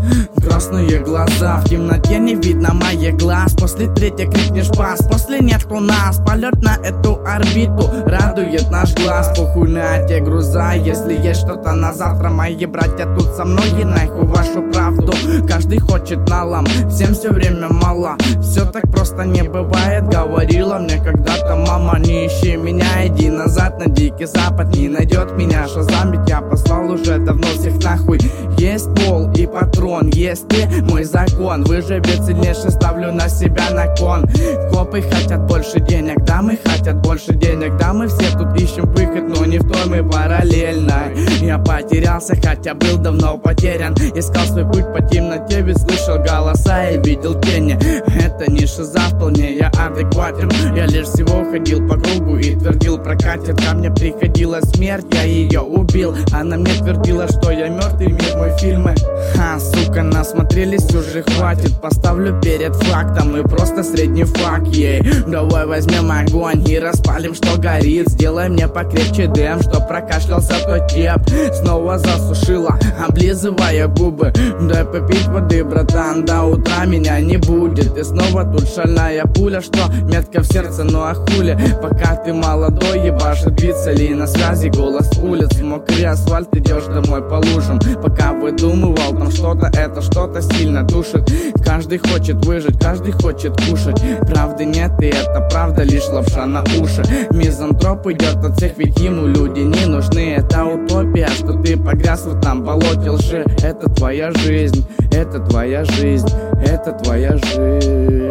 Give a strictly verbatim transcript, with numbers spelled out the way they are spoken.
Красные глаза, в темноте не видно моих глаз. После третьей крикнешь пас, после нет у нас. Полет на эту орбиту радует наш глаз. Похуй на те груза, если есть что-то на завтра. Мои братья тут со мной и нахуй вашу правду. Каждый хочет налом, всем все время мало. Все так просто не бывает, говорила мне когда-то мама. Не ищи меня, иди назад на дикий запад. Не найдет меня Шазам, ведь я послал уже давно всех нахуй. Есть пол и патрон, есть ты, мой закон. Выживет сильнейший, ставлю на себя на кон. Копы хотят больше денег, дамы хотят больше денег. Да, мы все тут ищем выход, но не в той мы параллельной. Я потерялся, хотя был давно потерян. Искал свой путь по темноте, ведь слышал голоса и видел тени. Это не шиза, вполне я адекватен. Я лишь всего ходил по кругу и твердил прокатит. Ко мне приходила смерть, я ее убил. Она мне твердила, что я мертвый, мир мой фильмы. Ха, сука, насмотрелись, уже хватит. Поставлю перед фактом и просто средний факт ей. Давай возьмем огонь и распалим, что горит. Сделай мне покрепче дым, что прокашлялся тот теп. Снова засушила, облизывая губы. Дай попить воды, братан, до утра меня не будет. И снова тут шальная пуля, что метка в сердце, ну а хули. Пока ты молодой, ебашит бицели на связи голос улиц. Мокрый асфальт, идешь домой по лужам. Пока выдумывал там что-то, это что-то сильно душит. Каждый хочет выжить, каждый хочет кушать. Правды нет, и это правда лишь лапша на уши. Мизантроп идет от всех, ведь ему люди не нужны. Это утопия, что ты погряз в этом болоте лжи. Это твоя жизнь, это твоя жизнь, это твоя жизнь.